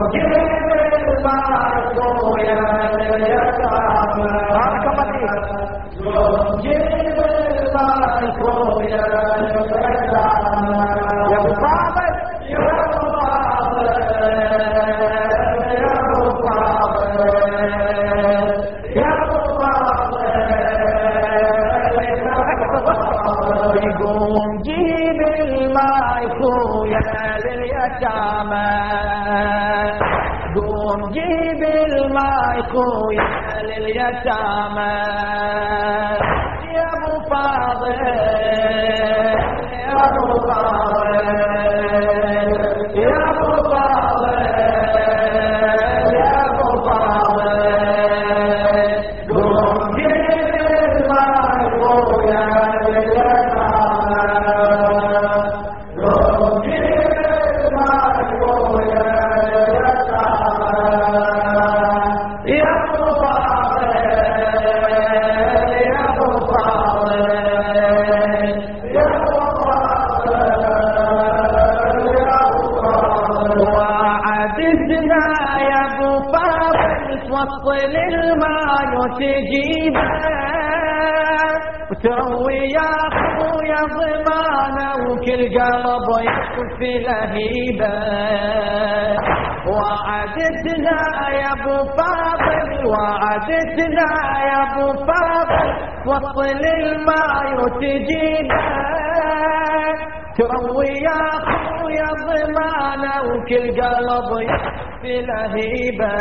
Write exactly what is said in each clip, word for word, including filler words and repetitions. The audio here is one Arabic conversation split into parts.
قوم جيب الماء خويا لليتامى يا ابو فاضل يا ابو فاضل يا ابو فاضل يا ابو فاضل قوم جيب الماء خويا لليتامى قوم جيب الماء خويا توصل الماء وتجيبه وتروي يا اخويا ضمانه وكل قلب يكفي لهيبه. وعدتنا يا ابو فاضل وعدتنا يا ابو فاضل توصل الماء وتجيبه تروي يا اخويا ضمانه وكل قلب يكفي لهيبه.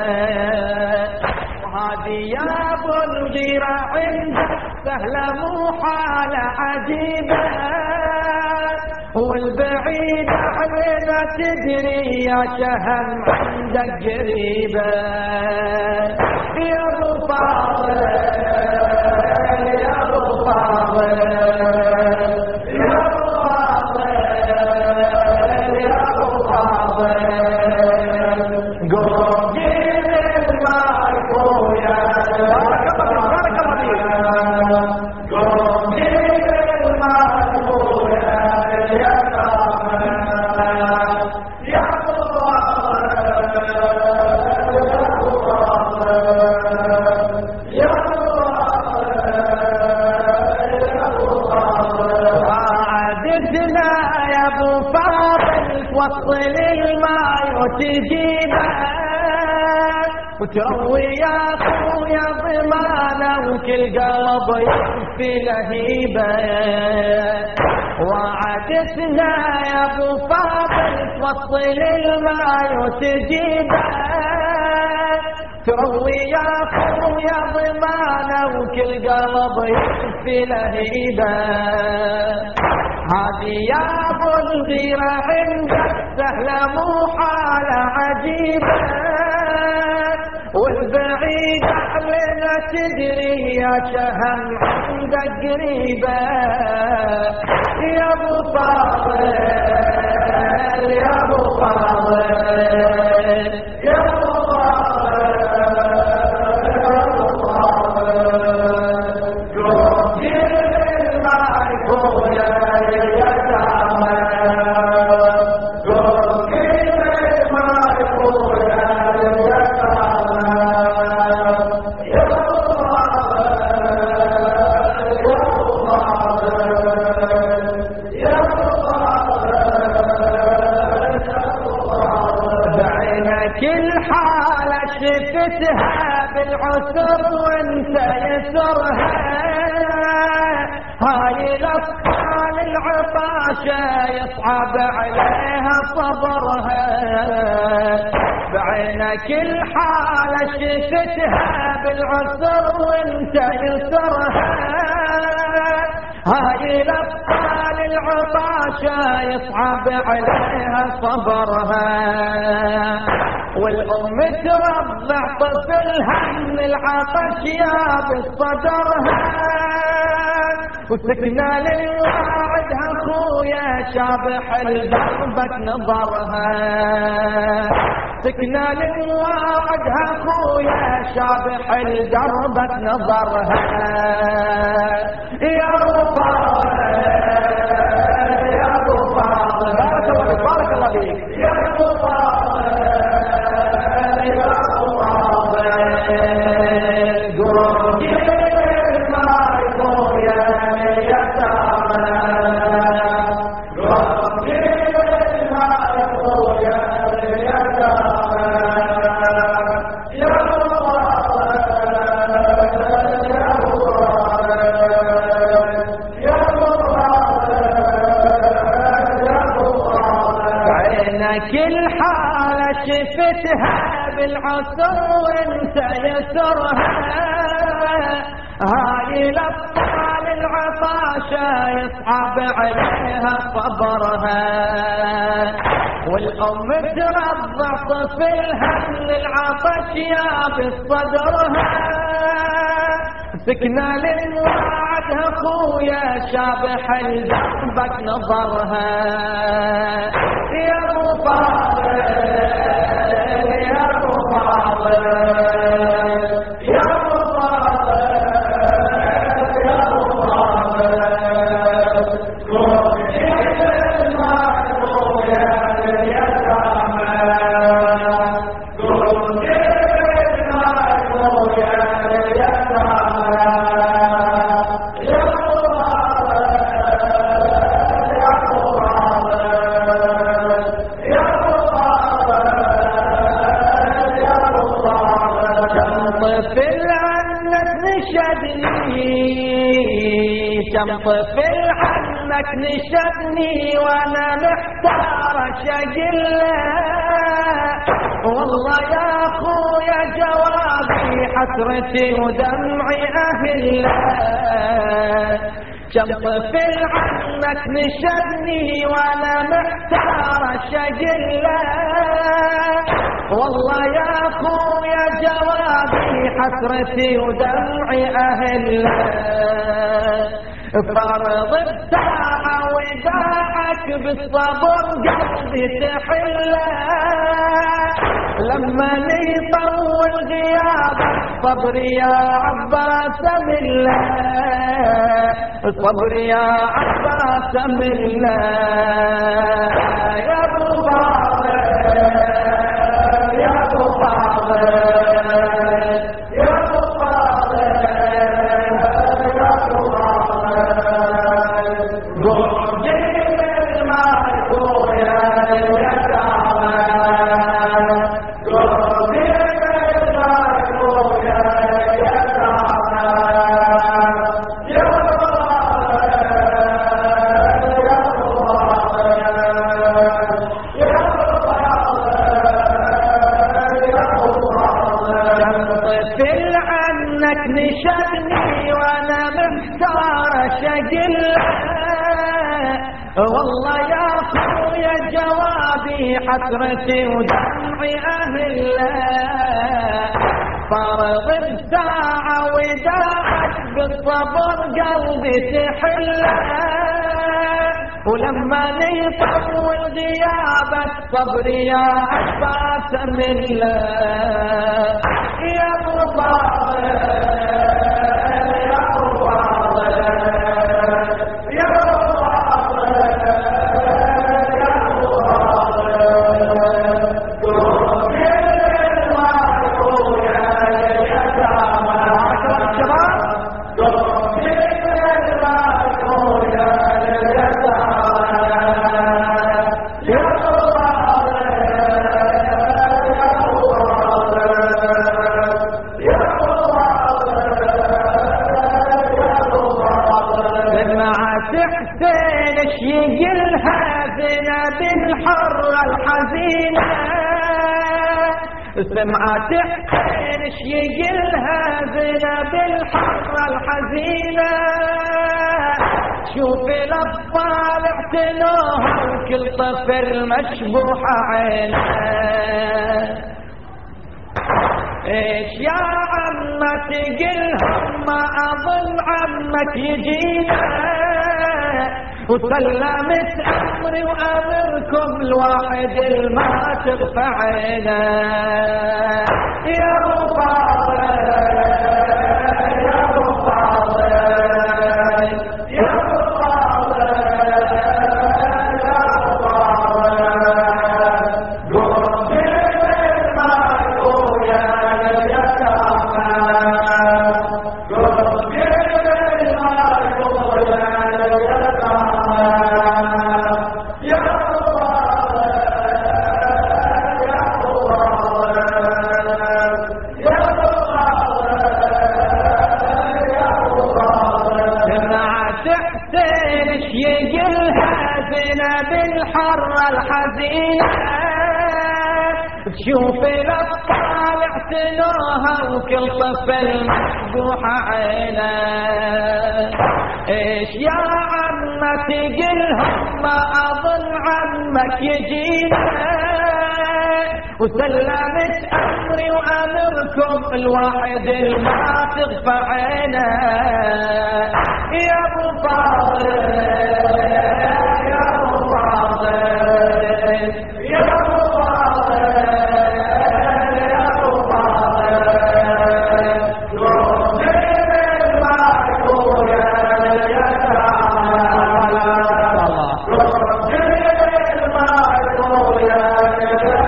وهذه يا ابو الغيره عندك سهله مو حاله عجيبه والبعيد علينا تدري يا شهم عندك قريبه. يا ابو فاضل يا ابو فاضل يا ابو فاضل يا ابو فاضل قوم جيب الماء خويا بارك الله بارك الله قوم جيب الماء خويا يا يا ابو فاضل يا ابو فاضل وعدتنا يا ابو فاضل توصل الماء وتجيبه وتروي يا اخويا ضمانه وكل قلب يكفي لهيبه. وعدتنا يا ابو فاضل توصل الماء وتجيبه تروي يا اخويا ضمانه وكل قلب يكفي لهيبه. هذه يا ابو الغيره عندك سهله مو حاله عجيبه والبعيد علينا تدري يا شهم عندك قريبه. يا ابو فاضل يا ابو فاضل يا ابو فاضل يا ابو فاضل قوم جيب الماء خويا لليتامى قوم جيب الماء خويا لليتامى يا ابو فاضل يا ابو فاضل يا ابو فاضل بعينك الحالة شفتها بالعسر وانت يسرها هاي الاطفال العطاشة يصعب عليها صبرها. بعينك الحالة شفتها بالعسر وانت يسرها هاي الاطفال العطاشة يصعب عليها صبرها. والام ترضع طفلها من العطش يابس صدرها وسكنى للواعدها خويا شابح لدربك نظرها سكنى للواعدها خويا شابح لدربك نظرها. يا ابو فاضل يا ابو فاضل بارك الله فيك بارك الله فيك يا ابو فاضل التفتها بالعسر وانت يسرها، هاي الأبطال العطاشة يصعب عليها صبرها، والأم ترضع طفلها من العطش يابس صدرها، سكنة للوعد اخويا شابح الجنبك نظرها، يا ابو فاضل يا ابو فاضل يا ابو فاضل يا ابو فاضل، كن المعروف يا اليتامى، كن المعروف يا اليتامى. كم طفل عنك نشدني وانا محتار شقله، والله يا اخويا جوابي حسرتي ودمعي اهله، كم طفل عنك نشدني وانا محتار شقله، والله يا اخويا جوابي حسرتي ودمعي اهله، فرض الساعة وداعك بالصبر قلبي تحله، لما يطول غيابك صبر يا عباس مله، صبر يا عباس مله، يا ابو فاضل يا ابو فاضل نشدني وانا محتار شقله، والله يا اخويا جوابي حسرتي ودمعي اهله، فرض الساعة وداعك بالصبر قلبي تحله، ولما يطول غيابك صبري يا عباس مله، يا ابو فاضل يا ابو فاضل يا ابو فاضل يا ابو فاضل، كن المعروف يا اليتامى، عشرة شباب كن المعروف يا اليتامى، يا ابو فاضل يا ابو فاضل يا ابو فاضل، سمعت حسين شيقلها زينب الحرة الحزينة، سمعت حسين شيقلها زينب الحرة الحزينة، شوف الاطفال اعتنوهم كل طفل مشبوحة عينه، ايش يا عمة تقلهم ما اظن عمك يجينا، وسلمت امري وامركم الواحد الما تغفى عينه، يا ابو فاضل يا ابو فاضل يا ابو فاضل يا ابو فاضل، قوم بالمعروف يا اليتامى، قوم بالمعروف يا اليتامى، يا ابو فاضل يا ابو فاضل يا ابو فاضل يا ابو فاضل، سمعت حسين شيقلها زينب الحرة الحزينة، تشوف الأطفال اعتنوها وكل طفل مفتوح عينه. ايش يا عمة تقلهم ما أظن عمك يجينا، وسلمت أمري وأمركم الواحد ما تغفى عينه. يا أبو فاضل يا أبو فاضل يا أبو فاضل يا أبو فاضل روح المعقول يا تعالى روح المعقول يا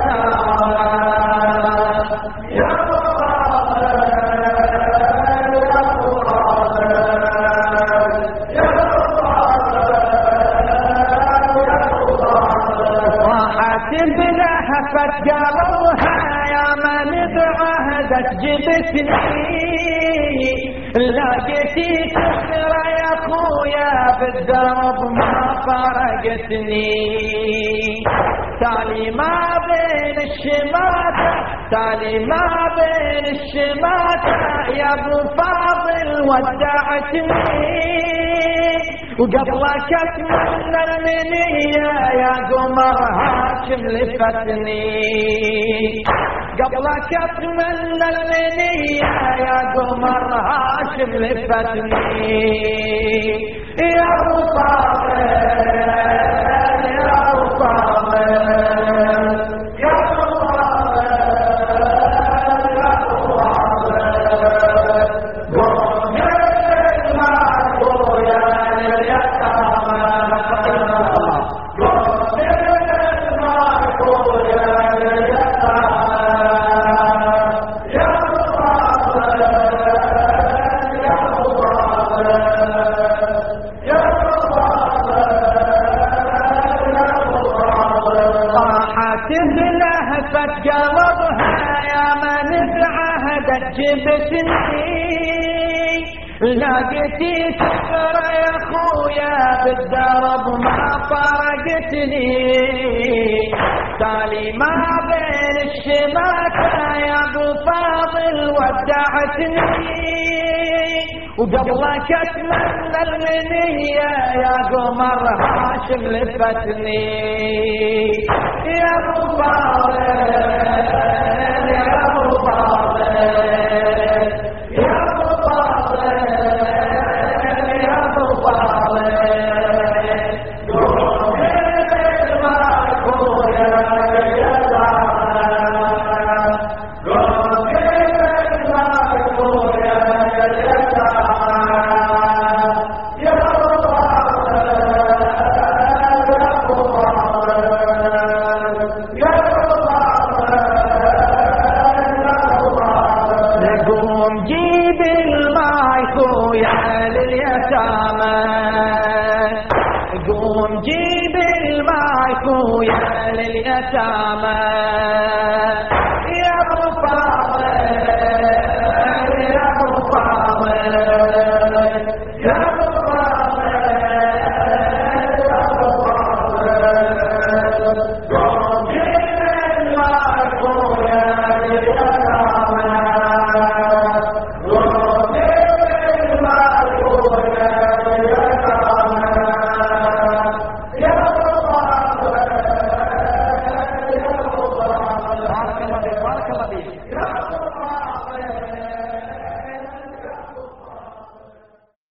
فتقالوها يا من بعهدك جبتني، لقيتي تسرى يا خويا بالدرب ما فرقتني. تالي ما بين الشماتة تالي ما بين الشماتة يا ابو فاضل ودعتني، وقبلك اتمنى المنية يا قمر هاشم لفتني. قبلك اتمنى المنية يا قمر هاشم لفتني. يا ابو فاضل يا ابو فاضل يا ابو فاضل يا ابو قلبها يا من بعهدك جبتني، لقيتي تسرى يا خويا بالدرب ما فرقتني. تالي ما بين الشماتة يا ابو فاضل ودعتني، وقبلك اتمنى المنية يا قمر هاشم لفتني. يا ابو فاضل